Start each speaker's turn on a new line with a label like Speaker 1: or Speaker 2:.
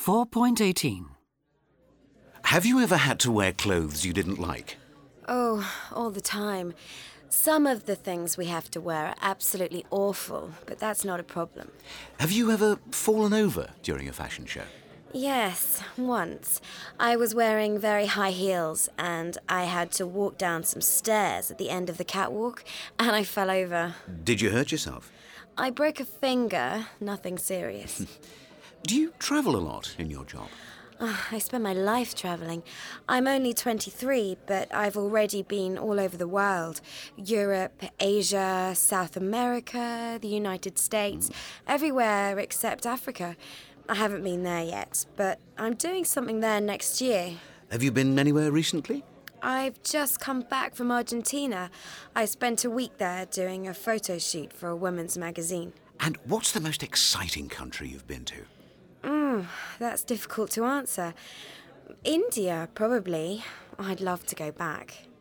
Speaker 1: 4.18.
Speaker 2: Have you ever had to wear clothes you didn't like?
Speaker 3: Oh, all the time. Some of the things we have to wear are absolutely awful, but that's not a problem.
Speaker 2: Have you ever fallen over during a fashion show?
Speaker 3: Yes, once. I was wearing very high heels and I had to walk down some stairs at the end of the catwalk and I fell over.
Speaker 2: Did you hurt yourself?
Speaker 3: I broke a finger, nothing serious.
Speaker 2: Do you travel a lot in your job?
Speaker 3: I spend my life travelling. I'm only 23, but I've already been all over the world. Europe, Asia, South America, the United States, everywhere except Africa. I haven't been there yet, but I'm doing something there next year.
Speaker 2: Have you been anywhere recently?
Speaker 3: I've just come back from Argentina. I spent a week there doing a photo shoot for a women's magazine.
Speaker 2: And what's the most exciting country you've been to?
Speaker 3: That's difficult to answer. India, probably. I'd love to go back.